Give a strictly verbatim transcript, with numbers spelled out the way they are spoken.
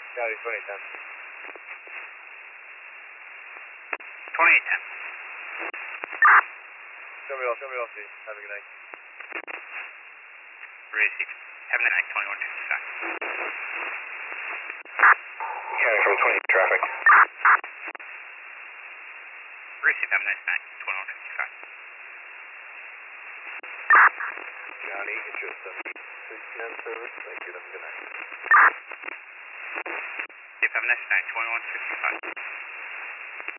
Charlie, twenty ten. twenty-eight ten. Show me off, show me off, G. Have a good night. Receive. Have a night, twenty-one fifty-five. County from twenty traffic. Receive, have a nice night, twenty-one fifty-five. Johnny, get you a seventy-six P M service. Thank you, have a good night. Yep, have a nice night, twenty-one fifty-five.